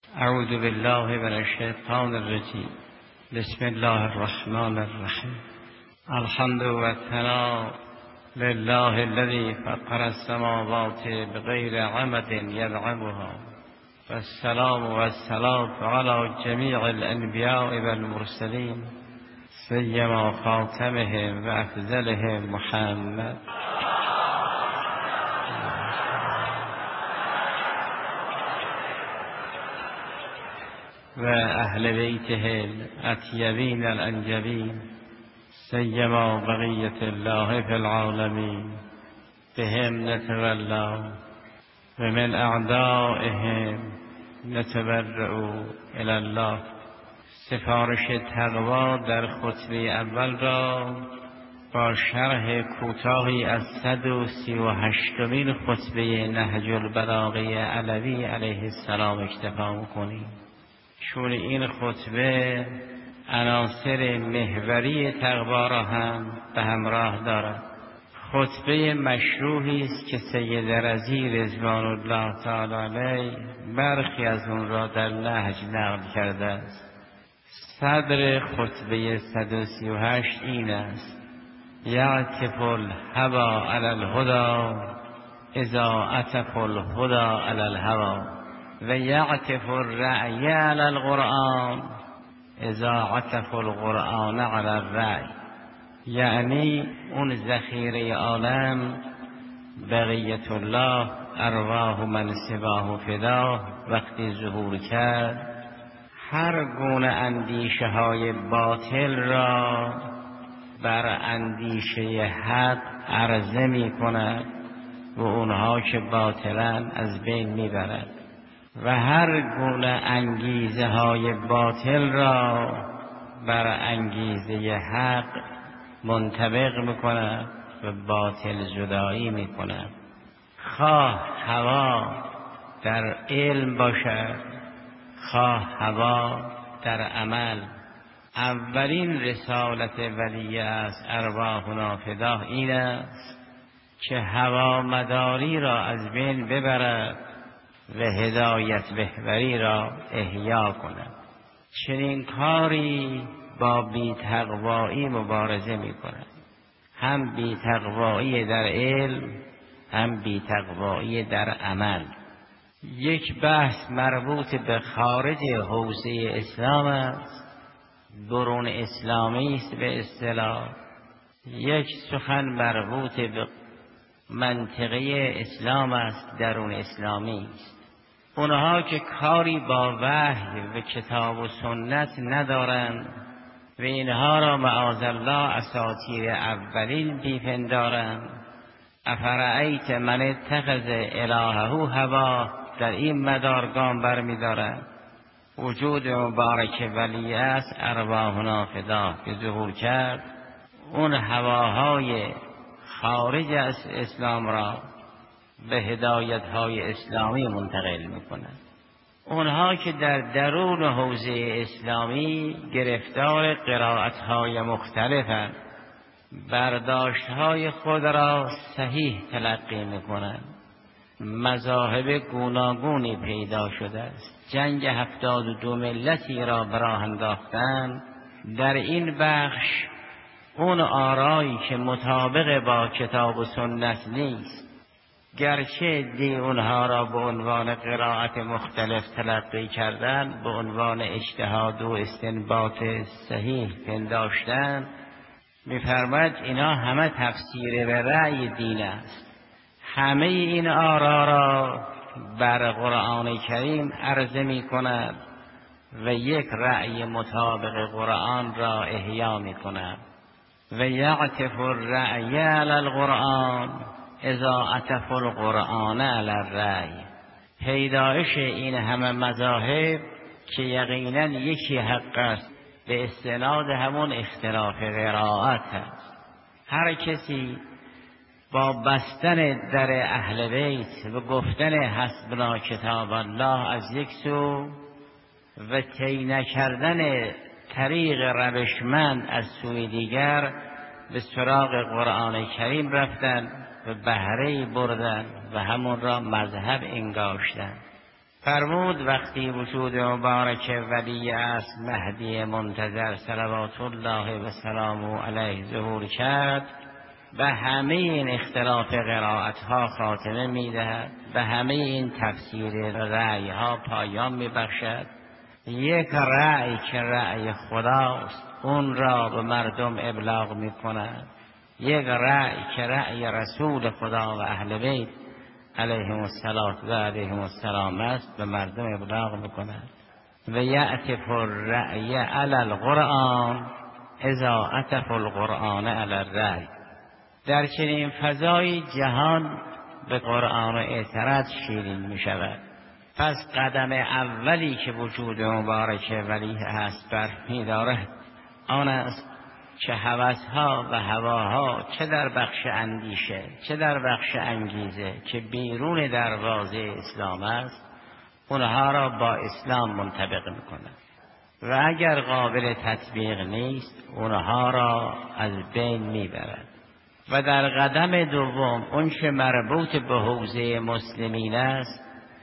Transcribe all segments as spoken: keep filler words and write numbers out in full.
اعوذ بالله من الشیطان الرجیم. بسم الله الرحمن الرحیم. الحمد و ثنا لله الذي فطر السماوات بغیر عمد یدعمها و السلام و الصلاة علی جمیع الانبیاء و المرسلین سیما خاتمهم و افضلهم محمد و اهل بیته الاطیبین الانجبین سیما بقیة الله فی العالمین بهم نتولا و من اعدائهم نتبرأ الی الله. سفارش تقوا در خطبه اول را با شرح کوتاهی از صد و سی و هشتمین خطبه نهج البلاغه علوی علیه السلام اکتفا می‌کنیم، چون این خطبه عناصر محوری تقوا را هم به همراه دارد. خطبه مشروحی است که سید رضی رضوان الله تعالی علیه برخی از اون را در نهج نقل کرده است. صدر خطبه صد و سی و هشت این است: یعطف الهوی علی الهدی اذا عطف الهدی علی الهوی و یعطف الرأی علی القرآن اذا عطف القرآن علی الرأی. یعنی اون ذخیره عالم بقیت الله ارواح من سواه فدا وقتی ظهور کرد، هر گونه اندیشه های باطل را بر اندیشه حق عرضه می کند و اونها که باطلن از بین می برد و هر گونه انگیزه های باطل را بر انگیزه حق منطبق می کند و باطل جدایی می کند. خواه هوا در علم باشد، خواه هوا در عمل. اولین رسالت ولی از ارواحنا فدا این است که هوا مداری را از بین ببرد و هدایت بهبری را احیا کند. چنین کاری با بی‌تقوایی مبارزه می کند، هم بی‌تقوایی در علم هم بی‌تقوایی در عمل. یک بحث مربوط به خارج حوزه اسلام است، درون اسلامی است به اصطلاح. یک سخن مربوط به منطقه اسلام است، درون اسلامی است. اونها که کاری با وحی و کتاب و سنت ندارند و اینها را معاذالله اساطیر اولین بیپندارند، افرأیت من اتخذ الهه هواه، در این مدار گام بر می دارد. وجود مبارک ولی است ارواحنا فدا که ظهور کرد، اون هواهای خارج از اسلام را به هدایت‌های اسلامی منتقل می‌کنند. اونها که در درون حوزه اسلامی گرفتار قرائت‌های مختلفند، برداشت‌های خود را صحیح تلقی می‌کنند. مذاهب گوناگونی پیدا شده است، جنگ هفتاد و دو ملتی را به راه انداختند. در این بخش اون آرایی که مطابق با کتاب و سنت نیست، گرچه دی اونها را به عنوان قرائت مختلف تلقی کردن، به عنوان اجتهاد و استنباط صحیح پنداشتن، می‌فرماید اینا همه تفسیر به رأی دین است. همه این آرا را بر قرآن کریم عرضه می کند و یک رأی مطابق قرآن را احیا می کند. و یعطف الرأی علی القرآن اذا عطف القرآن علی الرأی. پیدایش این همه مذاهب که یقینا یکی حق است به استناد همون اختلاف قرائت است. هر کسی با بستن در اهل بیت و گفتن حسبنا کتاب الله از یک سو و طی نکردن طریق روشمند از سوی دیگر، به سراغ قرآن کریم رفتن و بهره بردن و همون را مذهب انگاشتن. فرمود وقتی وجود مبارک ولی است مهدی منتظر صلوات الله و سلامه علیه ظهور کرد، به همه این اختلاف قرائت ها خاتمه میدهد، به همه این تفسیر رأی ها پایان میبخشد. یک رأی که رأی خداست اون را به مردم ابلاغ میکند، یک رأی که رأی رسول خدا و اهل بیت علیهم الصلاة و علیهم السلام است به مردم ابلاغ میکند. و یعطف الرأی علی القرآن اذا عطف القرآن علی الرأی. در چنین فضای جهان به قرآن و اعتراض شیرین می شود. پس قدم اولی که وجود مبارک ولی هست بر می دارد آن است که هوسها و هواها چه در بخش اندیشه چه در بخش انگیزه که بیرون دروازه اسلام است اونها را با اسلام منطبق می کند و اگر قابل تطبیق نیست اونها را از بین می برد. و در قدم دوم اون که مربوط به حوزه مسلمین است،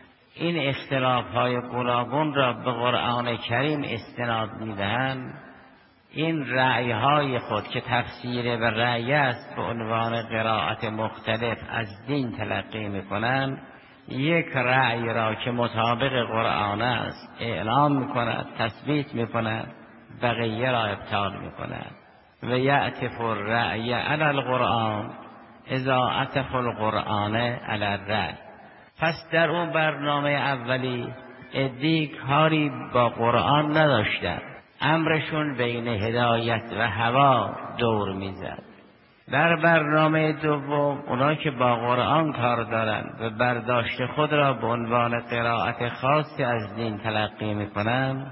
این اختلاف های گوناگون را به قرآن کریم استناد میدهند. این رأی های خود که تفسیر به رأی است به عنوان قرائت مختلف از دین تلقی میکنند، یک رأی را که مطابق قرآن است اعلام میکند، تثبیت میکند، بقیه را ابطال میکند. و یعطف الرأی علی القرآن اذا عطف القرآن علی الرأی. پس در اون برنامه اولی عده‌ای کاری با قرآن نداشتند، امرشون بین هدایت و هوا دور میزد. در برنامه دوم اونا که با قرآن کار دارند و برداشت خود را به عنوان قرائت خاصی از دین تلقی میکنند،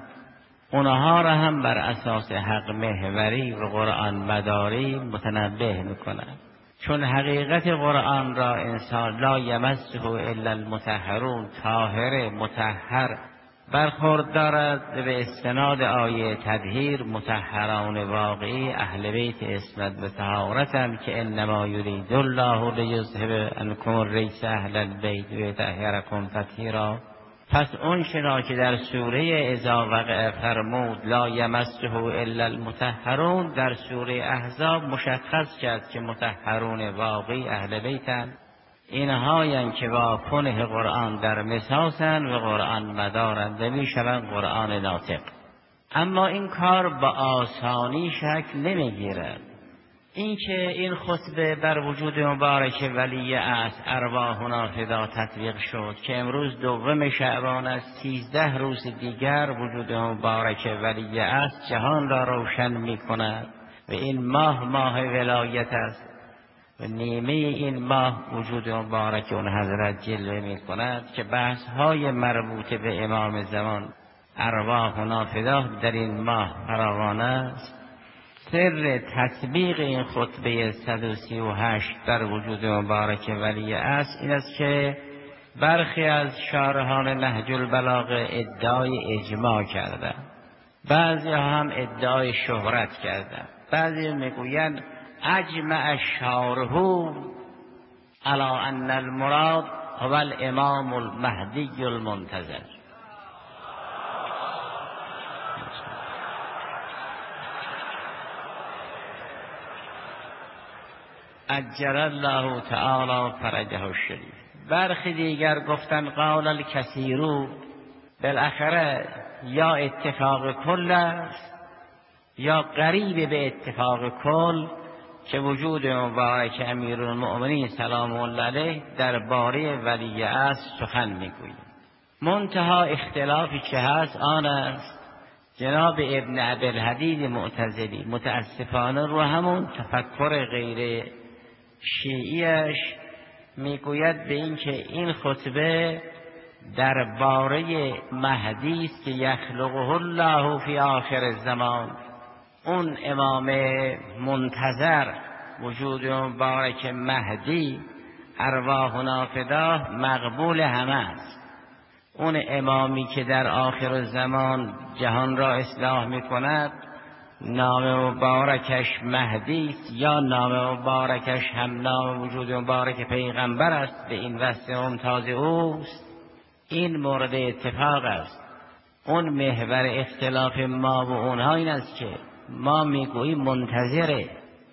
اونها را هم بر اساس حق محوری و قرآن مداری متنبه میکنند. چون حقیقت قرآن را انسان لا یمسه الا المطهرون، طاهر مطهر برخورد دارد. به استناد آیه تطهیر مطهران واقعی اهل بیت اسمت به طهارتند که انما یرید الله لیذهب عنکم الرجس اهل البیت و یطهرکم تطهیرا. پس اون چرا که در سوره اذا وقع فرمود لا یمسه الا المطهرون، در سوره احزاب مشخص کرد که مطهرون واقعی اهل بیتند. اینهایند که با کنه قرآن در مساسند و قرآن مدارند و میشوند قرآن ناطق. اما این کار با آسانی شکل نمیگیرد. این که این خطبه بر وجود مبارک ولی است ارواحنا فدا تطبیق شد که امروز دوم شعبان است، سیزده روز دیگر وجود مبارک ولی است جهان را روشن می کند و این ماه ماه ولایت است و نیمه این ماه وجود مبارک اون حضرت جلوه می کند که بحث های مربوط به امام زمان ارواحنا فدا در این ماه فراوان است. سر تطبیق این خطبه صد و سی و هشت در وجود مبارک ولی است این است که برخی از شارحان نهج البلاغه ادعای اجماع کردند، بعضی هم ادعای شهرت کردند. بعضی میگویند اجمع الشارح علی ان المراد هو الامام المهدی المنتظر. عجل الله تعالی فرجه الشریف. برخی دیگر گفتن قال الکثیرو، بالاخره یا اتفاق کل است یا قریب به اتفاق کل که وجود مبارک امیرالمؤمنین سلام الله علیه درباره ولی است سخن میگوید. منتها اختلافی که هست آن است جناب ابن عبدالحدید معتزلی متاسفانه رو همون تفکر غیر شیعیش میگوید به این که این خطبه درباره مهدی است که یخلقه الله فی آخر الزمان، اون امام منتظر وجود مبارک مهدی ارواحنا فداه مقبول همه است. اون امامی که در آخر الزمان جهان را اصلاح میکند نام مبارکش مهدی است یا نام مبارکش هم نام وجود مبارک پیغمبر است، به این وصف ممتاز اوست. این مورد اتفاق است. اون محور اختلاف ما و اونها این است که ما میگوییم منتظر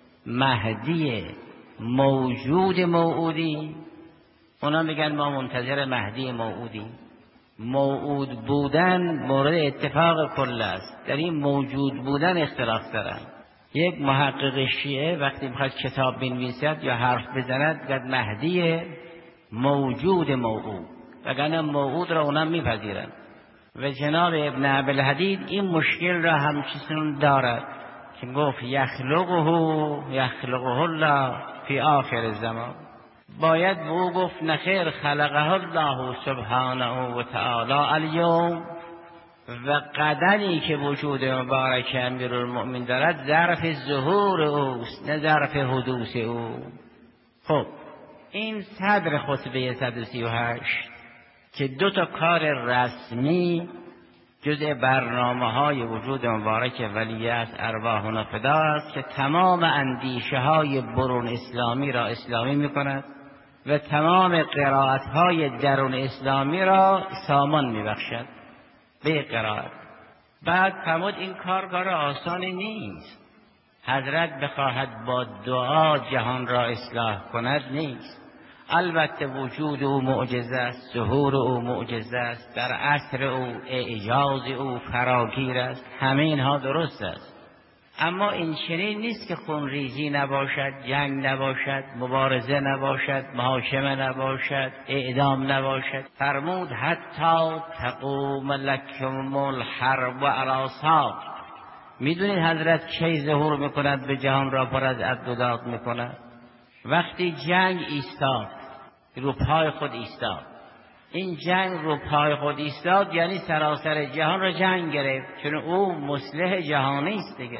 مهدی موجود موعودی، اونا میگن ما منتظر مهدی موعودی. موعود بودن مورد اتفاق کل است، در این موجود بودن اختلاف دارن. یک محقق شیعه وقتی میخواد کتاب بنویسد یا حرف بزند گفت مهدی موجود موعود، وگرنه موعود را اونا میپذیرن. و جناب ابن ابوالحدید این مشکل را همچنین دارد که گفت یخلقه یخلقه الله فی آخر الزمان. باید به او گفت نخیر، خلقه الله سبحانه و تعالی الیوم، و قدری که وجود مبارک امیرالمؤمنین دارد ظرف ظهور اوست نه ظرف حدوث او. خب این صدر خطبه صد و سی و هشت که دو تا کار رسمی جزء برنامه های وجود مبارک ولیعصر ارواحنا فدا است که تمام اندیشه های برون اسلامی را اسلامی می کند و تمام قرائت های درون اسلامی را سامان می بخشد به قرائت. بعد فرمود این کار کار آسانی نیست. حضرت بخواهد با دعا جهان را اصلاح کند نیست. البته وجود او معجزه است، ظهور او معجزه است، در عصر او اعجاز او فراگیر است، همه اینها درست است. اما این چنین نیست که خونریزی نباشد، جنگ نباشد، مبارزه نباشد، محاکمه نباشد، اعدام نباشد. فرمود حتی تقوم لکم الحرب علی ساق. میدونید حضرت کی ظهور میکند به جهان را پر از عد و داد میکند؟ وقتی جنگ ایستاد، رو پای خود ایستاد. این جنگ رو پای خود ایستاد یعنی سراسر جهان را جنگ گرفت، چون او مصلح جهانی است دیگه.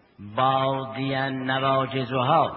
بادیا نواجزها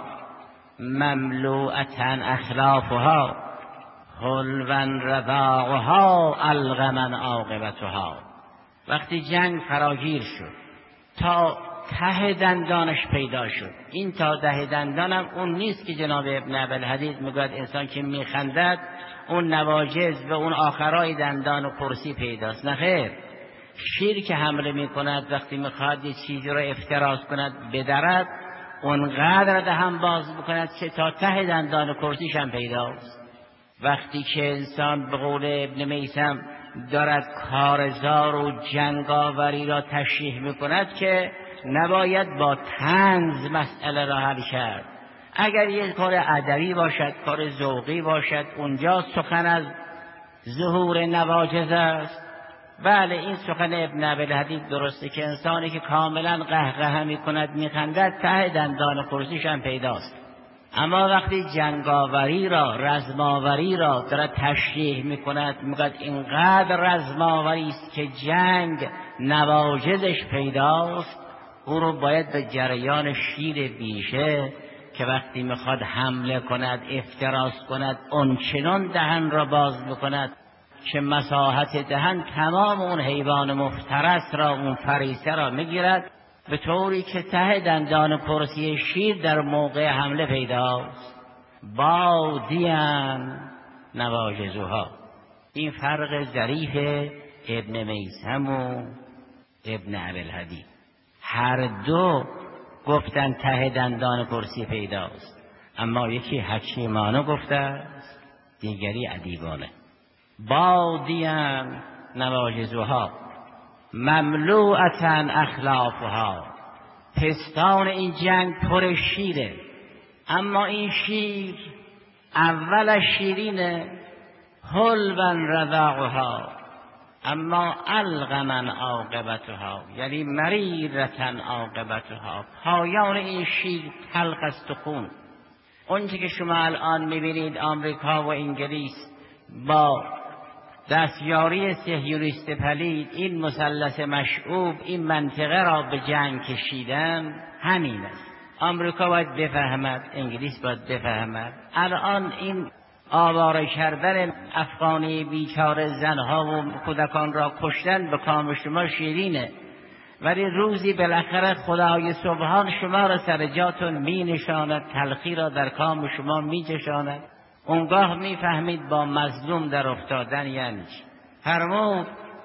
مملوءتا اخلافها حلوا رضاعها الغما عاقبتها. وقتی جنگ فراگیر شد تا ته دندانش پیدا شد، این تا ته دندانم اون نیست که جناب ابن ابوالحدید میگوید انسان که میخندد اون نواجز و اون آخرای دندان و کرسی پیداست. نه خیر، شیر که حمله میکند وقتی میخواد یه چیزی رو افتراس کند بدرد، اونقدر دهن باز میکند که تا ته دندان و کرسیش هم پیداست. وقتی که انسان به قول ابن میثم دارد کارزار و جنگاوری را تشریح میکند که نباید با طنز مسئله را حل کرد. اگر یک کار ادبی باشد، کار ذوقی باشد، اونجا سخن از ظهور نواجز است. بله این سخن ابن ابوالحدید درسته که انسانی که کاملا قهقه میکند میخندد ته دندان و کرسیش هم پیداست. اما وقتی جنگاوری را، رزماوری را دارد تشریح میکند، میگوید اینقدر رزماوری است که جنگ نواجزش پیداست، او رو باید به جریان شیر بیشه که وقتی میخواد حمله کند، افتراس کند، اونچنان دهن را باز میکند که مساحت دهن تمام اون حیوان مفترس را، اون فریسه را میگیرد، به طوری که ته دندان کرسی شیر در موقع حمله پیداست. بادیان نواجزها. این فرق ظریف ابن میثم و ابن ابوالحدید، هر دو گفتن ته دندان کرسی پیداست، اما یکی حکیمانه گفته است، دیگری ادیبانه. بادیان نواجزها مملوءتا اخلافها. پستان این جنگ پر شیره، اما این شیر اولش شیرینه، حلوا رضاعها، اما الغما عاقبتها، یعنی مریرتا عاقبتها، پایان این شیر تلخ است و خون. اونچه که شما الان میبینید آمریکا و انگلیس با دستیاری صهیونیست پلید این مثلث مشعوب این منطقه را به جنگ کشیدن، همین است. آمریکا باید بفهمد، انگلیس باید بفهمد. الان این آواره کردن افغانی بیچاره زنها و کودکان را کشتن به کام شما شیرینه، ولی روزی بالاخره خدای سبحان شما را سر جاتون می نشاند، تلخی را در کام شما می چشاند. اونگاه می فهمید با مظلوم در افتادن یعنی چی. فرمود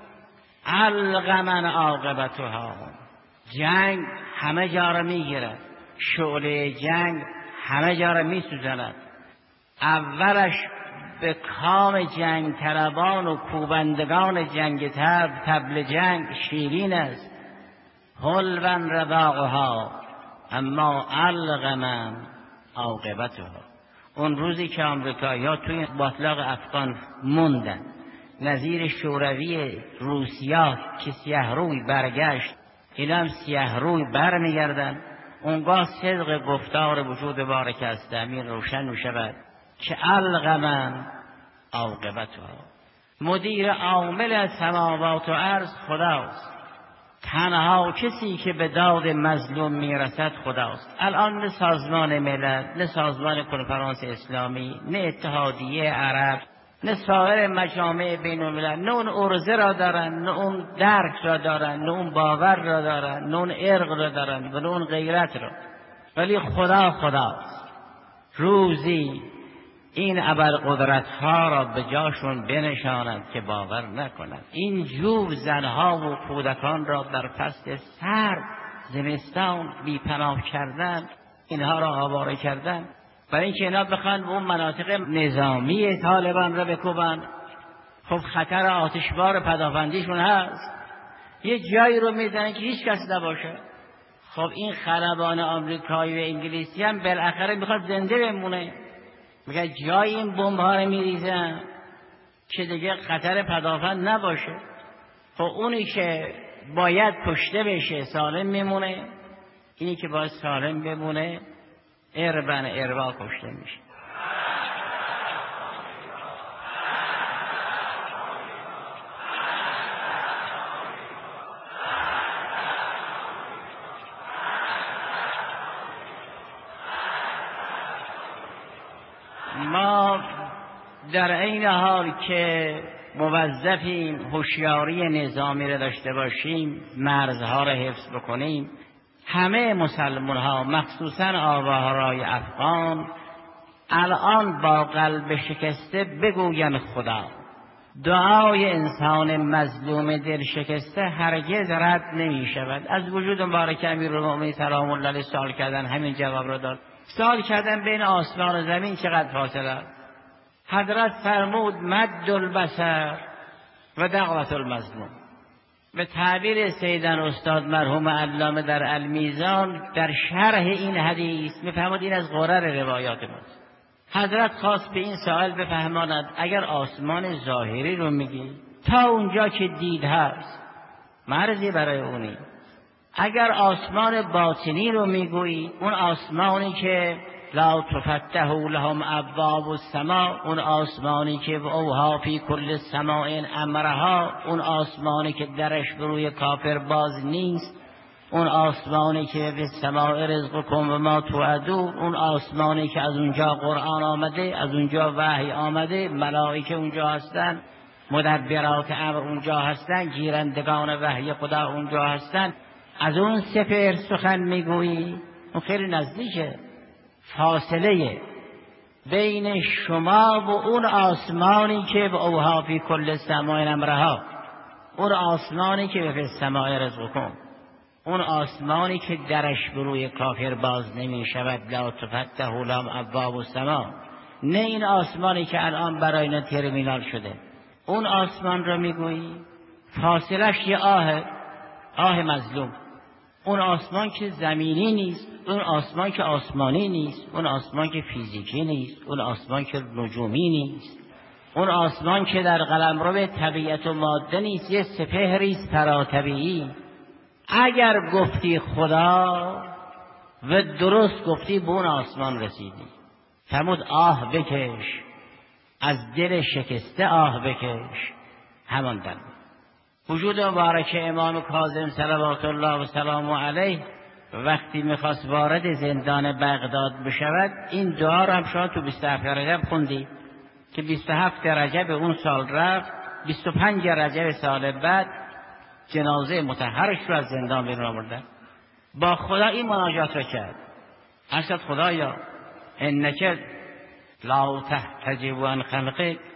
القمن عاقبتها، جنگ همه جا را میگیرد، شعله جنگ همه جا را میسوزاند. اولش به کام جنگ طلبان و کوبندگان جنگ تب طبل جنگ شیرین است، حلوا رواقها اما القمن عاقبتها. اون روزی که آمریکایی‌ها توی باطلاق افغان موندن، نظیر شوروی روسیا که سیاه روی برگشت، اینا هم سیاه روی برمیگردن. اونگاه صدق گفتار وجود بارک است امین روشن می شود که القمن عاقبتها. مدیر عامل از سماوات و ارض خداست، تنها کسی که به داد مظلوم میرسد خداست. الان نه سازمان ملل، نه سازمان کنفرانس اسلامی، نه اتحادیه عرب، نه سایر مجامع بین الملل، نه اون ارزه را دارن، نه اون درک را دارن، نه اون باور را دارن، نه اون ارق را دارن و نه اون غیرت را. ولی خدا خداست. روزی این ابرقدرت ها را به جاشون بنشاند که باور نکنند. این جوب زنها و کودکان را در فصل سرد زمستان بی پناه کردن، اینها را آواره کردن برای اینکه اینا بخوان اون مناطق نظامی طالبان را بکوبن. خب خطر آتشبار پدافندیشون هست، یه جایی رو میزنن که هیچ کس نباشه. خب این خلبان آمریکایی و انگلیسی هم بالاخره میخواد زنده بمونه، میگه جای این بمب ها رو میریزن که دیگه خطر پدافند نباشه. خب اونی که باید کشته بشه سالم میمونه، اینی که باید سالم بمونه اربن اربا کشته میشه. ما در این حال که موظفیم هوشیاری نظامی را داشته باشیم، مرزها را حفظ بکنیم، همه مسلمان ها مخصوصا آوارای افغان الان با قلب شکسته بگوین خدا. دعای انسان مظلوم دل شکسته هرگز رد نمی شود. از وجود مبارک امیرالمومنین سلام الله علیه سوال کردن، همین جواب را داد. سوال کردن بین آسمان و زمین چقدر فاصله است؟ حضرت فرمود مد البصر و دعوت المظلوم. به تعبیر سیدن استاد مرحوم علامه در المیزان در شرح این حدیث میفرمود این از غرر روایات ماست. حضرت خواست به این سوال بفهماند اگر آسمان ظاهری رو میگی تا اونجا که دید هست مرزی برای اونی، اگر آسمان باطنی رو میگویی اون آسمانی که لا تفتح لهم ابواب السماء، اون آسمانی که اوها فی کل سماء امرها، اون آسمانی که درش بروی کافر باز نیست، اون آسمانی که به سماء رزقکم و ما توعدون، اون آسمانی که از اونجا قرآن آمده، از اونجا وحی آمده، ملائکه اونجا هستن، مدبرات امر اونجا هستن، گیرندگان وحی خدا اونجا هستن، از اون سپهر سخن میگویی، اون خیلی نزدیکه. فاصله بین شما و اون آسمانی که به اوها فی کل سماء امرها، اون آسمانی که به سماء رزقکم، اون آسمانی که درش بروی کافر باز نمی شود، لا تفتح لهم ابواب السماء، نه این آسمانی که الان برای اینا ترمینال شده. اون آسمان رو میگویی فاصلش یه آه، آه مظلوم. اون آسمان که زمینی نیست، اون آسمان که آسمانی نیست، اون آسمان که فیزیکی نیست، اون آسمان که نجومی نیست، اون آسمان که در قلمرو به طبیعت و ماده نیست، یه سپهریست پراطبیعی. اگر گفتی خدا و درست گفتی به اون آسمان رسیدی. فرمود آه بکش، از دل شکسته آه بکش. همان دل وجود مبارک امام کاظم صلوات الله و سلام علیه وقتی میخواست وارد زندان بغداد بشود، این دعا را هم شما تو بیست و هفت رجب خوندی که بیست و هفت رجب اون سال رفت، بیست و پنج رجب سال بعد جنازه مطهرش رو از زندان بیرون آوردن. با خدا این مناجات را کرد، ارشد خدایا انک لا تحتجب عن خلقک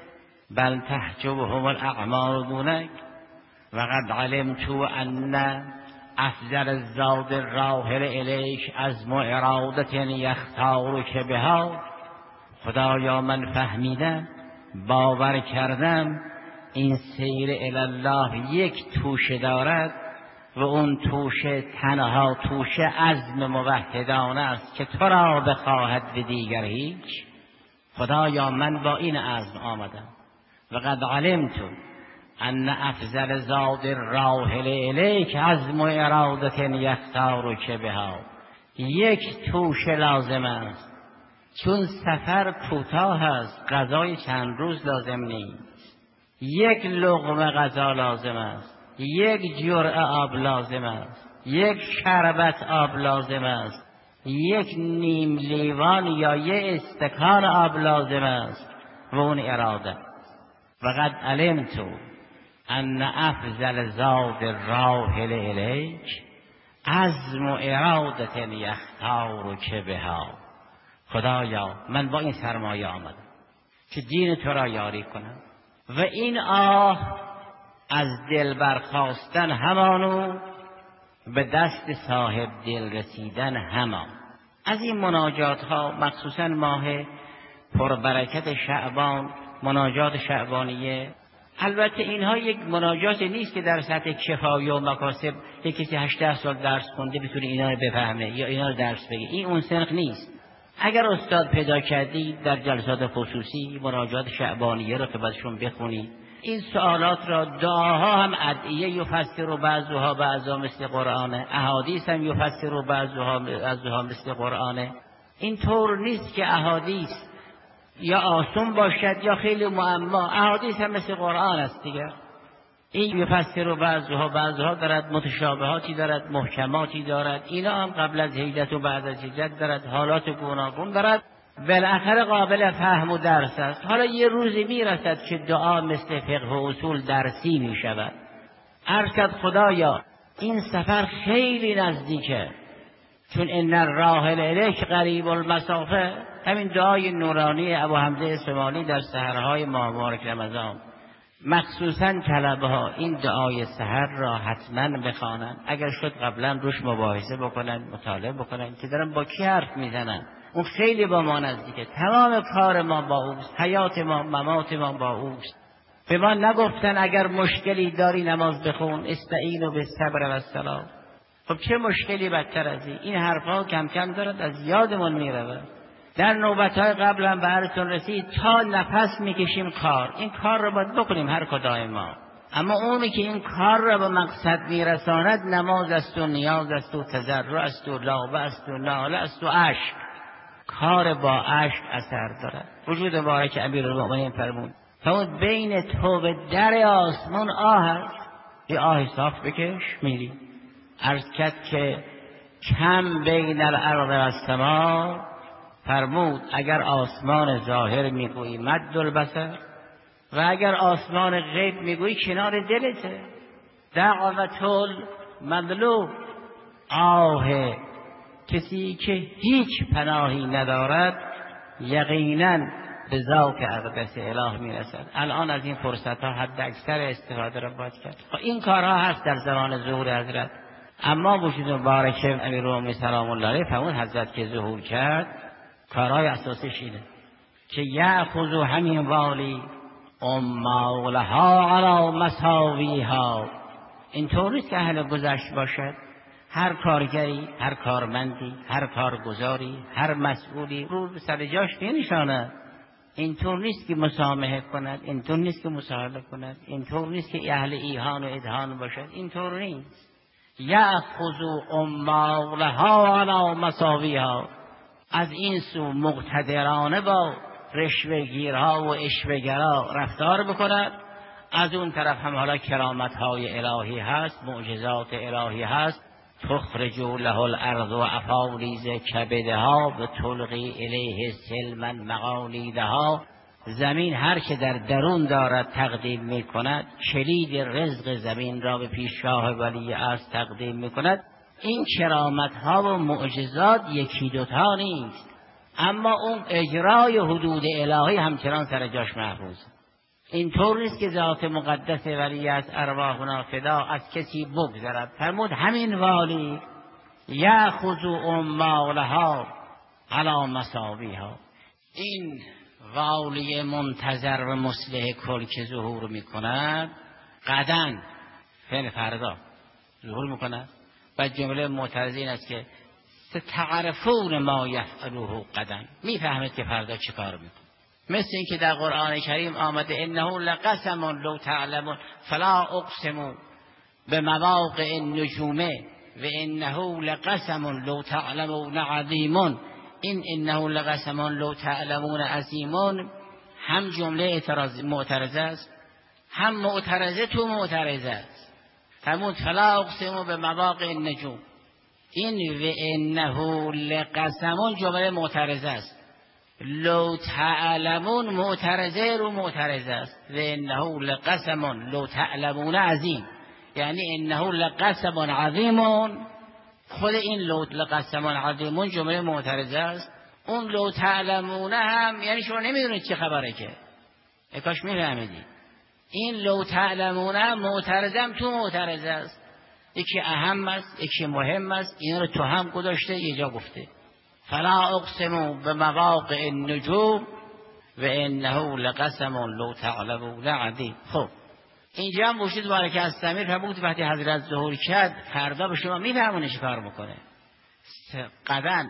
بل تحجبهم الاعمار دونک و قد علمت ان افضل الزاد الراحل الیک عزم و ارادت یختارک بها. خدایا من فهمیدم، باور کردم این سیر الله یک توشه دارد و اون توشه تنها توشه عزم موحدانه است که تو را بخواهد و دیگر هیچ. خدایا من با این عزم آمدم و قد علمت ان افضل زاد الراحل الیک عزم و ارادت یختارک بها. یک توشه لازم است، چون سفر کوتاه است، غذای چند روز لازم نیست. یک لقمه غذا لازم است، یک جرعه آب لازم است، یک شربت آب لازم است، یک نیم لیوان یا یک استکان آب لازم است و اون اراده. و قد علمت ان افضل زاد الراحل الیک عزم و ارادت یختارک بها. خدایا من با این سرمایه آمدم که دین تو را یاری کنم و این آه از دل برخاستن همانو به دست صاحب دل رسیدن همان. از این مناجات ها مخصوصا ماه پربرکت شعبان، مناجات شعبانیه، البته اینها یک مناجات نیست که در سطح کفایه و مکاسب یک کسی هشده سال درس خونده بتونه اینا رو بفهمه یا اینا رو درس بگه. این اون سنخ نیست. اگر استاد پیدا کردی در جلسات خصوصی مناجات شعبانیه رو که بازشون بخونی، این سوالات را دعاها هم ادعیه یفسر بعضها بعضا مثل قرآنه، احادیث هم یفسر بعضها بعضها مثل قرآنه. این طور نیست که احادیث یا آسون باشد یا خیلی معما، احادیث هم مثل قرآن است دیگر. این یفسر بعضها بعضها دارد، متشابهاتی دارد، محکماتی دارد، اینا هم قبل از هجرت و بعد از هجرت دارد، حالات گوناگون دارد، بالاخره قابل فهم و درس است. حالا یه روزی میرسد که دعا مثل فقه و اصول درسی میشود. عرض کرد خدایا این سفر خیلی نزدیکه، چون ان الراحل الیک قریب المسافه. همین دعای نورانی ابو حمزه سمانی در سحرهای ماه مبارک رمضان، مخصوصا طلبه ها این دعای سحر را حتما بخوانند. اگر شد قبلا روش مباحثه بکنن، مطالعه بکنن که دارن با کی حرف میزنن. اون خیلی با ما نزدیکه. تمام کار ما با اوست، حیات ما، ممات ما با اوست. به ما نگفتن اگر مشکلی داری نماز بخون، استعینوا بالصبر و الصلاة. خب چه مشکلی بدتر از این؟ این حرفا کم کم دارد از یادمون میرود. در نوبتهای قبل هم به هرتون رسید تا نفس میکشیم کار، این کار رو باید بکنیم هر کدام ما. اما اونی که این کار را به مقصد میرساند نماز است و نیاز است و تضرع است و لابه است و ناله است و عشق. کار با عشق اثر دارد. وجود مبارک امیرالمؤمنین فرمود فرمود بین تو و در آسمان آه است، یه آه صاف بکش میری. عرض کرد که کم بین الارض و السماء، فرمود اگر آسمان ظاهر میگویی مد البصر و اگر آسمان غیب میگویی کنار دلته. دعوت المظلوم، آه کسی که هیچ پناهی ندارد یقینا به ذوق اقدس اله میرسد. الان از این فرصت ها حد اکثر استفاده را باید کرد. این کارها هست در زمان ظهور حضرت، اما وجود مبارک امیرالمؤمنین سلام الله علیه فرمود حضرت که ظهور کرد کارهای اساسیش اینه که یأخذ همین والی امالها علی مساویها. اینطور نیست که اهل گذشت باشد. هر کارگری، هر کارمندی، هر کارگزاری، هر مسئولی رو به سر جاش بنشاند. اینطور نیست که مسامحه کند، اینطور نیست که مصالحه کند، اینطور نیست که اهل ایهان و ادهان باشد. اینطور نیست. یأخذ امالها علی مساویها، از این سو مقتدرانه با رشوه‌گیرها و عشوه‌گرا رفتار بکند، از اون طرف هم حالا کرامت‌های الهی هست، معجزات الهی هست. تخرج له الارض و افاریز کبدها و تلقی الیه سلما مقالیدها. زمین هر که در درون دارد تقدیم می کند، کلید رزق زمین را به پیش شاه ولی از تقدیم می کند. این کرامت ها و معجزات یکی دوتا نیست، اما اون اجرای حدود الهی همچنان سر جاش محفوظ. اینطور نیست که ذات مقدس ولی از ارواحنا فدا از کسی بگذرد. فرمود همین والی یأخذ اموالها علی مساویها، این والی منتظر و مصلح کل که ظهور میکند غداً فعل فردا ظهور میکند و جمله معترض این است که ستعرفون ما یفعله غداً، میفهمید که فردا چه کار میکنه. مثل این که در قرآن کریم آمده انه لقسم لو تعلمون فلا اقسم بمواقع النجوم و انه لقسم لو تعلمون عظیم. این انه لقسم لو تعلمون عظیم هم جمله اعتراض معترضه است، هم معترضه تو معترضه است. فرمود فلا اقسم بمواقع النجوم، این و انه لقسم جمله معترضه است، لو تعلمون معترضه رو معترضه است و انه لقسم لو تعلمون عظیم، یعنی انه لقسم عظیم. خود این لو لقسم عظیم جمله معترضه است، اون لو تعلمون هم یعنی شما نمیدونید چه خبره، که اکاش میفهمیدید. این لو تعلمون هم معترضم تو معترضه است، یکی اهم است یکی مهم است، این رو تو هم گذاشته یه جا گفته فلا اقسم بمواقع النجوم و انه لقسم لو تعلمون عظیم. خب اینجا هم وجود بارکه از سمیر فرمود وقتی حضرت ظهور کرد فردا به شما میفهمونه چه کار میکنه. غداً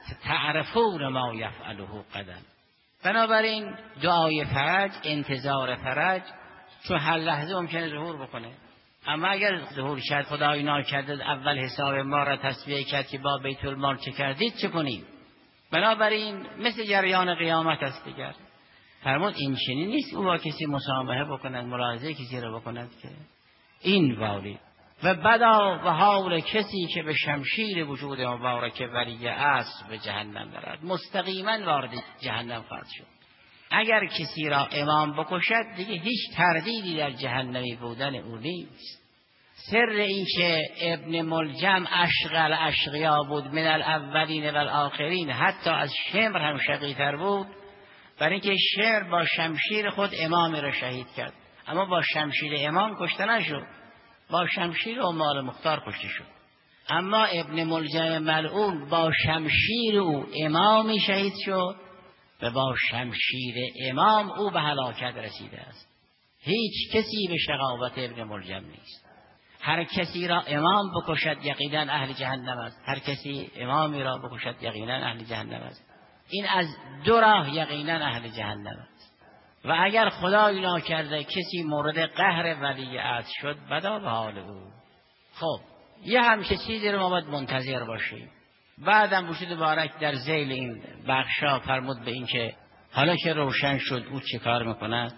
تعرفون ما یفعله غداً. بنابراین دعای فرج، انتظار فرج، چون هر لحظه ممکنه ظهور بکنه، اما اگر ظهور شد خدای ناکرده اول حساب ما را تصفیه کرد که با بیت المال چه کردید چه کنیم. بنابراین مثل جریان قیامت است دیگر. فرمود این چنین نیست او با کسی مسامحه بکنند، ملاحظه کسی را بکنند که این والی و بدا و حال کسی که به شمشیر وجود مبارک ولی اصل به جهنم برد مستقیما وارد جهنم خواهد شد. اگر کسی را امام بکشد دیگه هیچ تردیدی در جهنمی بودن او نیست. سر این که ابن ملجم اشقل اشقیا بود من الاولین و الاخرین، حتی از شمر هم شقی‌تر بود، برای اینکه شمر با شمشیر خود امام را شهید کرد، اما با شمشیر امام کشته نشد، با شمشیر عمال مختار کشته شد. اما ابن ملجم ملعون با شمشیر او امامی شهید شد و با شمشیر امام او به هلاکت رسیده است. هیچ کسی به شقاوت ابن ملجم نیست. هر کسی را امام بکشد یقینا اهل جهنم است، هر کسی امامی را بکشد یقینا اهل جهنم است. این از دو راه یقینا اهل جهنم است. و اگر خدای ناکرده کسی مورد قهر ولی عهد شد بدا به حال او. خب یه همچه چیزی رو ما باید منتظر باشیم. بعدم وجود بارک در ذیل این بخشا فرمود به این که حالا که روشن شد او چه کار میکند،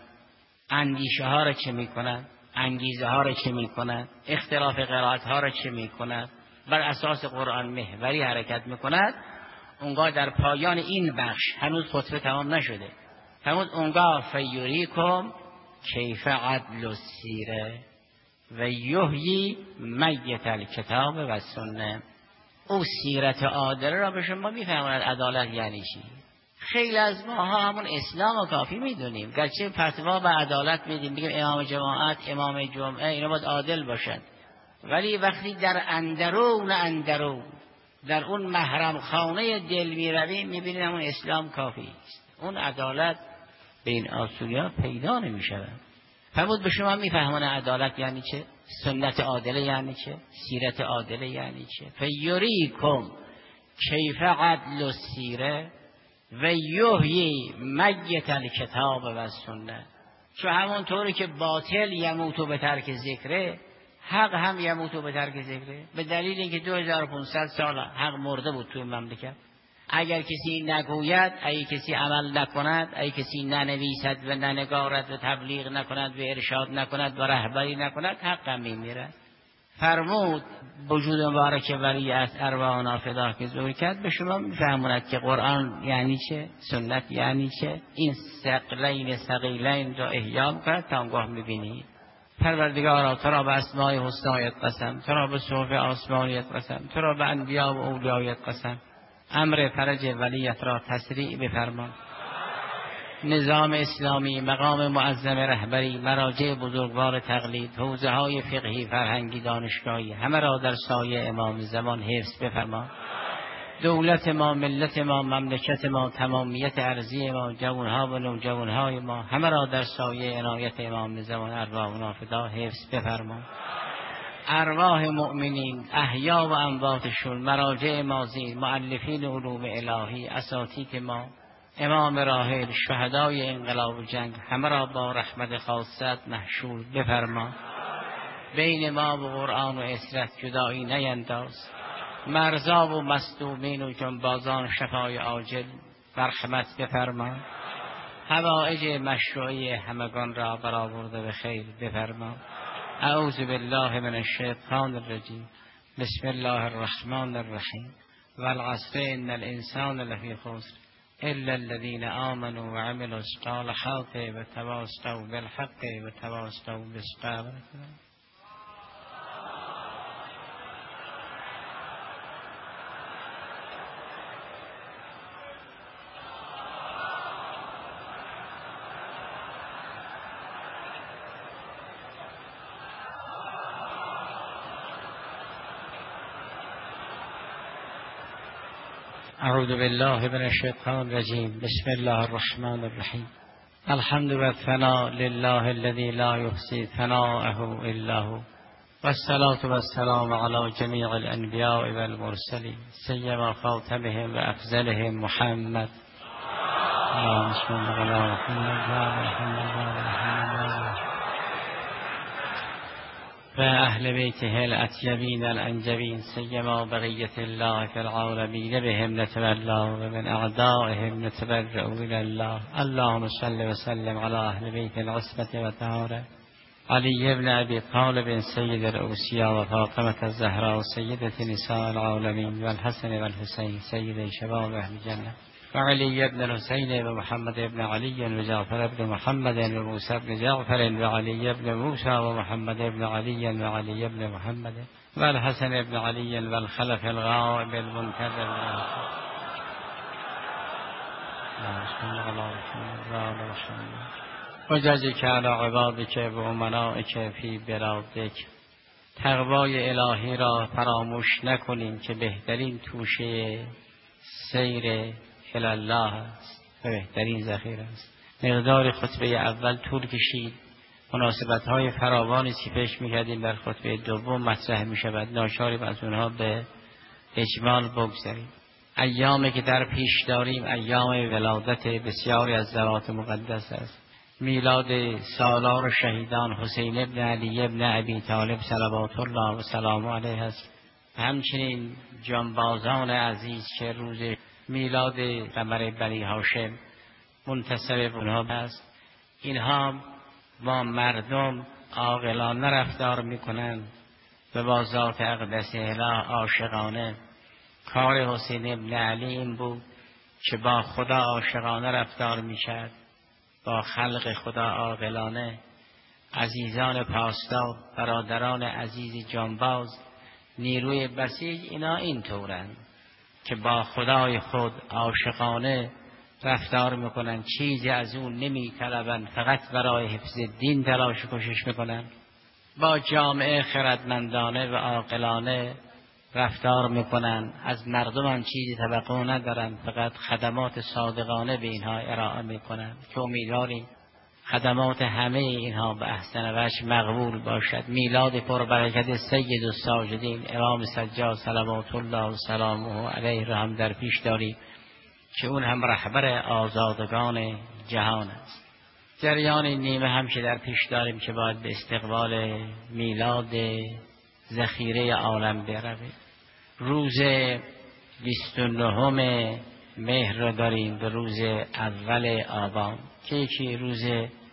اندیشه ها را چه میکند، انگیزه ها را چه میکند، اختلاف قرائت ها را چه میکند، بر اساس قرآن محوری حرکت میکند. اونگاه در پایان این بخش هنوز خطبه تمام نشده، فرمود اونگاه فیوریکم کیف عدل و سیره و یحیی میت الکتاب و سنه. او سیرت عادله را به شما میفهماند عدالت یعنی چی. خیلی از ماها همون اسلام و کافی میدونیم، گرچه فتوا به عدالت میدیم، بگیم امام جماعت امام جمعه اینا باید عادل باشد، ولی وقتی در اندرون اندرون در اون محرم خانه دل میرویم میبینیم همون اسلام کافی است، اون عدالت به این آسویا پیدا نمیشود. فرمود به شما میفهمونه عدالت یعنی چه، سنت عادله یعنی چه، سیرت عادله یعنی چه. فیوریکم کیف عدل و سیره و یحیی میت الکتاب و سنه. چون همون طوری که باطل یموتو به ترک ذکره، حق هم یموتو به ترک ذکره. به دلیل اینکه دو هزار و پانصد سال حق مرده بود توی مملکت. اگر کسی نگوید، اگر کسی عمل نکند، اگر کسی ننویسد و ننگارد و تبلیغ نکند و ارشاد نکند و رهبری نکند، حق هم میمیرد. فرمود وجود مبارک ولی از ارواحنا فدا که ظهور کرد به شما میفهموند که قرآن یعنی چه، سنت یعنی چه. این ثقلین ثقیلین را احیا کرد تا اونگاه میبینید. پروردگارا تو را به اسمای حسنایت قسم، تو را به صحف آسمانیت قسم، تو را به انبیا و اولیایت قسم. امر فرج ولیت را تسریع بفرما. نظام اسلامی، مقام معظم رهبری، مراجع بزرگوار تقلید، حوزه های فقهی، فرهنگی، دانشگاهی، همه را در سایه امام زمان حفظ بفرما. دولت ما، ملت ما، مملکت ما، تمامیت ارضی ما، جوانها و نوجوانهای ما، همه را در سایه عنایت امام زمان ارواحنا فدا حفظ بفرما. ارواح مؤمنین احیا و امواتشون، مراجع ماضی، مؤلفین علوم الهی، اساتید ما، امام راحل، شهدای انقلاب و جنگ، همه را با رحمت خاصت محشور بفرما. بین ما و قرآن و اسرت جدایی نینداز. مرزا و مصدومین و جنبازان شفای عاجل مرحمت بفرما. حوائج مشروعی همگان را برآورده به خیر بفرما. اعوذ بالله من الشیطان الرجیم. بسم الله الرحمن الرحیم. والعصر ان الانسان لفی خسر الا الذين آمنوا وعملوا الصالحات وتواصوا بالحق وتواصوا بالصبر. اعوذ بالله من الشیطان الرجیم. بسم الله الرحمن الرحیم. الحمد والثناء لله الذي لا يحصي ثناءه الا هو، والصلاة والسلام على جميع الانبیاء والمرسلین، سیما خاتمهم و افضلهم محمد. اللهم صل على محمد و اهل بیته الاطیبین الانجبین، سیما بقیة الله فی العالمین، بهم نتولا و من اعدائهم نتبرأ الی الله. اللهم صل و سلم علی اهل بیت العصمة و طهارة، علی ابن ابی طالب سید الاوصیاء و فاطمة الزهراء سیدة نساء العالمین، و الحسن و الحسین سید شباب اهل جنة، و علی ابن الحسین و محمد ابن علی و جعفر ابن محمد و موسی ابن جعفر و علی ابن موسی و محمد ابن علی و علی ابن محمد و الحسن ابن علی و الخلف الغائب المنتظر. و جزیک علی عبادک و امنائک فی بلادک. تقوای الهی را فراموش نکنیم که بهترین توشه سیر الله است و بهترین ذخیره است. مقدار خطبه اول طول کشید، مناسبت های فراوانی که پیش می‌کردیم در خطبه دوم مطرح می‌شود، ناچاریم از اونها به اجمال بگذریم. ایامی که در پیش داریم ایام ولادت بسیاری از ذوات مقدس است. میلاد سالار شهیدان حسین ابن علی ابن ابی طالب صلوات الله و سلام علیه است. همچنین جانبازان عزیز که روز میلاد قمر بنی هاشم منتسب اونها است، اینها با مردم عاقلانه رفتار میکنند و با ذات اقدس اله عاشقانه. کار حسین ابن علی این بود که با خدا عاشقانه رفتار میکرد، با خلق خدا عاقلانه. عزیزان پاسدار، برادران عزیز جانباز، نیروی بسیج، اینا این طورند که با خدای خود عاشقانه رفتار میکنن، چیزی از اون نمی طلبن، فقط برای حفظ دین تلاش و کوشش میکنن. با جامعه خردمندانه و عاقلانه رفتار میکنن، از مردم هم چیزی توقع ندارن، فقط خدمات صادقانه به اینها ارائه میکنن که امیدواریم خدمات همه اینها به احسن وجه مقبول باشد. میلاد پربرکت سید الساجدین امام سجاد صلوات الله و سلامه علیه را هم در پیش داریم که اون هم رهبر آزادگان جهان است. جریان نیمه هم که در پیش داریم که باید به استقبال میلاد ذخیره عالم برویم. روز بیست و نهم مهر را داریم به روز اول آبان که یکی روز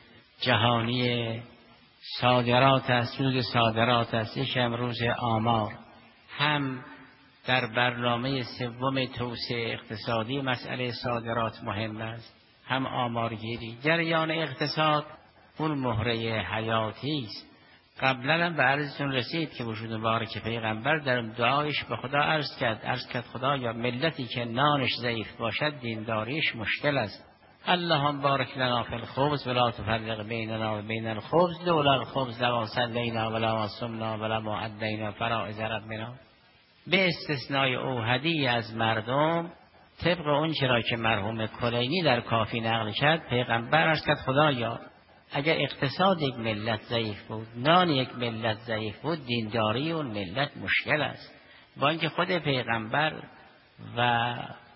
جهانی صادرات است، روز صادرات است. یکی هم روز آمار. هم در برنامه سوم توسعه اقتصادی مسئله صادرات مهم است، هم آمارگیری. جریان اقتصاد اون مهره حیاتی است. قبلا هم به عرضتون رسید که وجود مبارک پیغمبر در دعایش به خدا عرض کرد عرض کرد خدا یا ملتی که نانش ضعیف باشد دینداریش مشکل است. اللهم بارک لنا فی الخبز ولا تفرق بیننا و بین الخبز لولا الخبز لما صلینا ولا صمنا ولا ادینا فرائض ربنا. به استثنای اوحدی از مردم طبق اون چرا که مرحوم کلینی در کافی نقل کرد، پیغمبر عرض کرد خدایا اگر اقتصاد یک ملت ضعیف بود، نان یک ملت ضعیف بود، دینداری اون ملت مشکل است. با اینکه خود پیغمبر و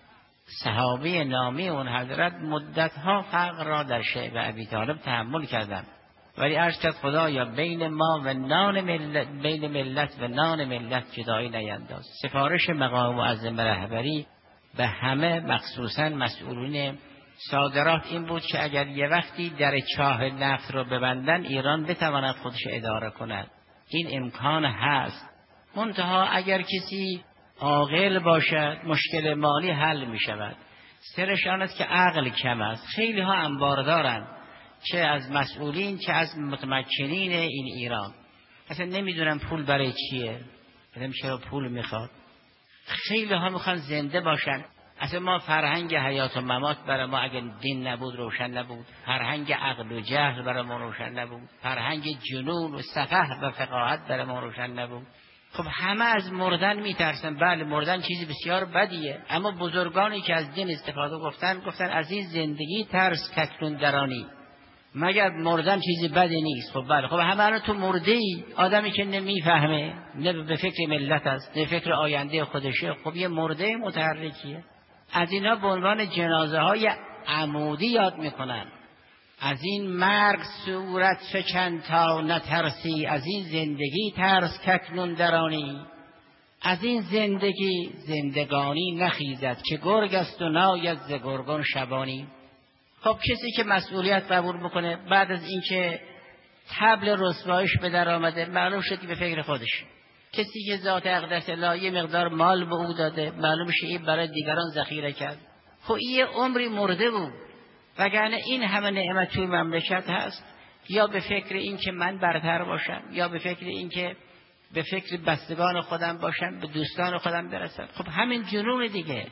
صحابه نامی اون حضرت مدتها فقر را در شعب ابی طالب تحمل کردند، ولی عرض کرد خدایا بین ما و نان ملت، بین ملت و نان ملت جدایی نینداز. سفارش مقام معظم رهبری به همه مخصوصا مسئولین صادرات این بود که اگر یه وقتی در چاه نفت رو ببندن ایران بتواند خودش اداره کند. این امکان هست، منتها اگر کسی عاقل باشد مشکل مالی حل می شود. سرش آن است که عقل کم است. خیلی ها انبار دارند، چه از مسئولین چه از متمکنین این ایران، اصلا نمیدونم پول برای چیه، بدم چرا پول میخواد. خیلی ها میخوان زنده باشن. اصلا ما فرهنگ حیات و ممات برای ما اگر دین نبود روشن نبود، فرهنگ عقل و جهل برای ما روشن نبود، فرهنگ جنون و سفه و فقاهت برای ما روشن نبود. خب همه از مردن میترسن. بله مردن چیزی بسیار بدیه، اما بزرگانی که از دین استفاده گفتن گفتن از این زندگی ترس کتلون درانی، مگر مردن چیزی بدی نیست. خب بله، خب همه الان تو مرده ای، آدمی که نمیفهمه، نه به فکر ملت است نه فکر آینده خودشه، خب یه مرده متحرکیه. از اینا به عنوان جنازه های عمودی یاد میکنن. از این مرگ صورت فکن تا نترسی، از این زندگی ترس ککنون درانی. از این زندگی زندگانی نخیزد، که گرگ است و ناید ز گرگان شبانی. خب کسی که مسئولیت قبول بکنه بعد از اینکه طبل رسوایش به در آمده، معلوم شد که به فکر خودش. کسی که ذات اقدس الله یه مقدار مال به او داده، معلوم شه این برای دیگران ذخیره کرد. خب این عمری مرده بود، وگرنه این همه نعمت توی مملکت هست. یا به فکر این که من برتر باشم، یا به فکر این که به فکر بستگان خودم باشم، به دوستان خودم برسم. خب همین جنون دیگه.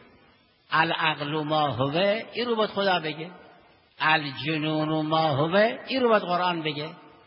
العقل ما هوه، این رو باید خدا بگه. الجنون ما هوه، این رو باید قرآن بگه.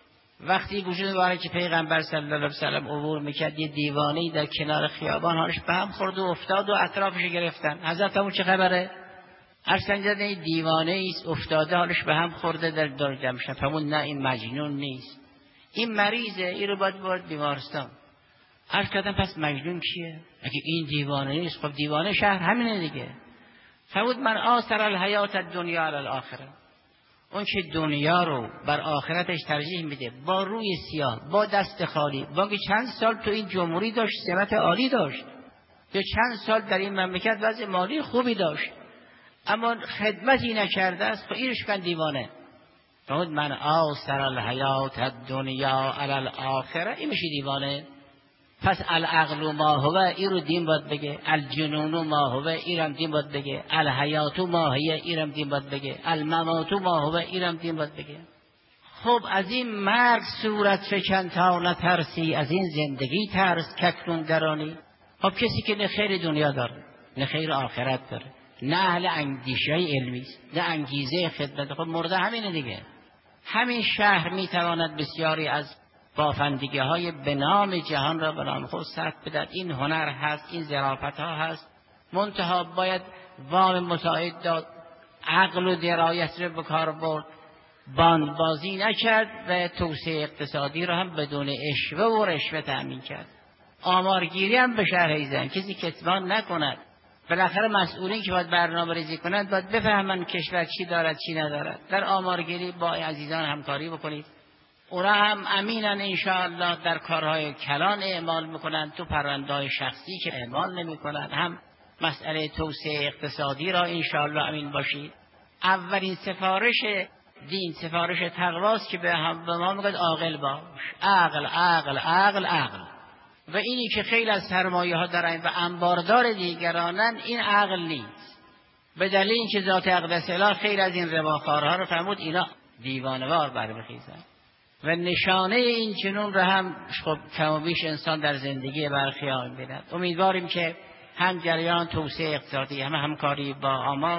وقتی وجود واره که پیغمبر صلی الله علیه و سلم عبور میکرد، یه دیوانه‌ای در کنار خیابان حالش به هم خورد و افتاد و اطرافش گرفتن. حضرت همون چه خبره؟ ارسن جد این دیوانه ایست افتاده حالش به هم خورده در دار جمع شد. همون نه این مجنون نیست، این مریضه، این رو باید باید بیمارستان. عرض کردم پس مجنون کیه؟ اگه این دیوانه نیست، خب دیوانه شهر همینه دیگه. فرمود من آثر الحیات الدنیا علی الاخره، اون که دنیا رو بر آخرتش ترجیح میده، با روی سیاه، با دست خالی، با که چند سال تو این جمهوری داشت، سمت عالی داشت، یا چند سال در این مملکت وضع مالی خوبی داشت، اما خدمتی نکرده است، خب اینش کن دیوانه. فرمود من آثر الحیات الدنیا علی الاخره، این میشه دیوانه. پس العقل ما هو، این رو دین باید بگه. الجنون ما هو، اینم دین باید بگه. الحیات ما هی، اینم دین باید بگه. الممات ما هو، اینم دین باید بگه. خب از این مرگ صورت فکن تا نترسی، از این زندگی ترس ککنون درانی. خب کسی که نه خیر دنیا داره نه خیر آخرت داره، نه اهل اندیشه علمی است نه انگیزه خدمت، خب مرده همینه دیگه. همین شهر میتواند بسیاری از بافندگی های به نام جهان را به نام خود صرف بدهد. این هنر هست، این ظرافت ها هست، منتها باید وام مساعد داد، عقل و درایت رو به کار برد، باند بازی نکرد و توسعه اقتصادی را هم بدون اشوه و رشوه تأمین کرد. آمارگیری هم به شهر ایزن، کسی کتمان نکند. بالاخره مسئولین که باید برنامه ریزی کنند باید بفهمند کشور چی دارد چی ندارد. در آمارگیری با عزیزان همکاری بکنید. اونا هم امینن انشاءالله در کارهای کلان اعمال میکنن، تو پرونده‌های شخصی که اعمال نمیکنن. هم مسئله توسعه اقتصادی را انشاءالله امین باشید. اولین سفارش دین سفارش تقواست که به هم به ما میگه عاقل باش. عقل عقل عقل عقل. و اینی که خیلی از سرمایه ها دارن و انباردار دیگرانن، این عقل نیست. به دلیل اینکه ذات اقدس الله خیلی از این رباخوارها رو فرمود اینا دیوانه‌وار برمیخیزن. و نشانه این جنون رو هم خب کم و بیش انسان در زندگی برخیال می‌بیند. امیدواریم که هم جریان توسعه اقتصادی، هم همکاری با آمار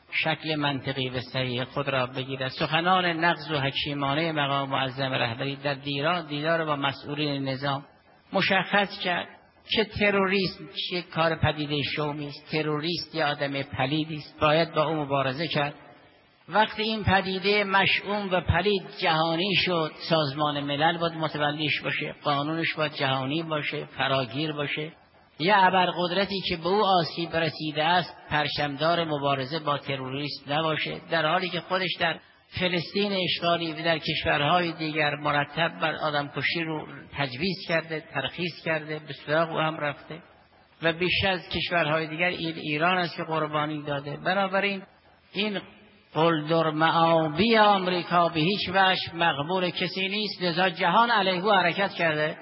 شکل منطقی و صحیح خود را بگیرد. سخنان نغز و حکیمانه مقام معظم رهبری در دیران دیدار با مسئولین نظام مشخص کرد که تروریسم چه کار پدیده شومی است. تروریست یا آدم پلیدی است، باید با او مبارزه کرد. وقتی این پدیده مشؤوم و پلید جهانی شد، سازمان ملل باید متولیش باشه، قانونش باید جهانی باشه، فراگیر باشه. یا ابرقدرتی که به او آسیب رسیده است پرچمدار مبارزه با تروریسم نباشه، در حالی که خودش در فلسطین اشغالی و در کشورهای دیگر مرتب بر آدمکشی رو تجویز کرده، ترخیص کرده، به سراغ او هم رفته و بیشتر از کشورهای دیگر ایران است که قربانی داده. بنابراین این قلدر معابی آمریکا به هیچ وجه مقبول کسی نیست، لذا جهان علیه او حرکت کرده.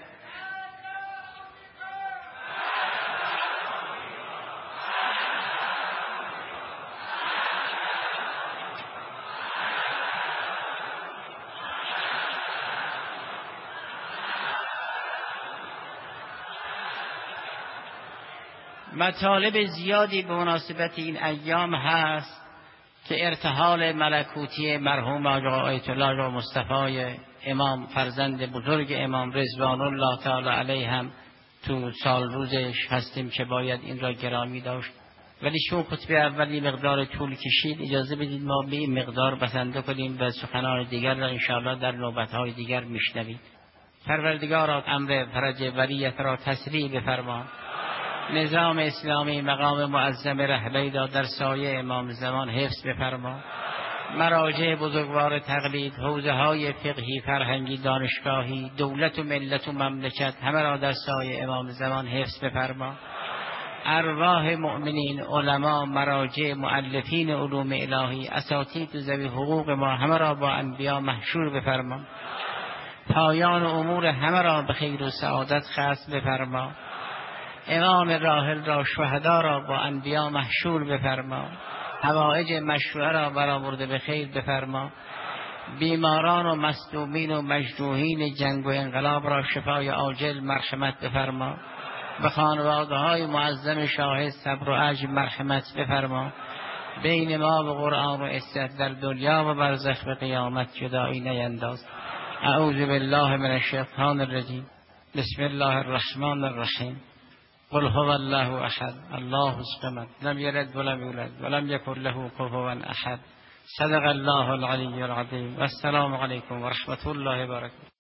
مطالب زیادی به مناسبت این ایام هست که ارتحال ملکوتی مرحوم آیت الله مصطفی امام فرزند بزرگ امام رضوان الله تعالی علیه هم تو سال روزش هستیم که باید این را گرامی داشت، ولی چون خطبه اولی مقدار طول کشید اجازه بدید ما به این مقدار بسنده کنیم و سخنان دیگر را انشاءالله در نوبت‌های دیگر میشنوید. پروردگارا امر فرج ولیت را تسریع بفرما، نظام اسلامی مقام معظم رهبری را در سایه امام زمان حفظ بفرما، مراجع بزرگوار تقلید، حوزه های فقهی، فرهنگی، دانشگاهی، دولت و ملت و مملکت همه را در سایه امام زمان حفظ بفرما، ارواح مؤمنین، علما، مراجع، مؤلفین علوم الهی، اساتید و ذوی حقوق ما همه را با انبیا محشور بفرما، پایان امور همه را به خیر و سعادت ختم بفرما، امام راحل را، شهدا را با انبیا محشور بفرما، حوائج مشروعه را برآورده به خیر بفرما، بیماران و مصدومین و مجروحین جنگ و انقلاب را شفای عاجل مرحمت بفرما، به خانواده های معظم شاهد صبر و اجر مرحمت بفرما، بین ما و قرآن و عزت در دنیا و برزخ به قیامت جدایی نینداز. اعوذ بالله من الشیطان الرجیم. بسم الله الرحمن الرحیم. قل هو الله احد الله الصمد لم یلد ولم یولد ولم یکن له کفوا احد. صدق الله العلی العظیم. و السلام علیکم و رحمت الله و برکاته.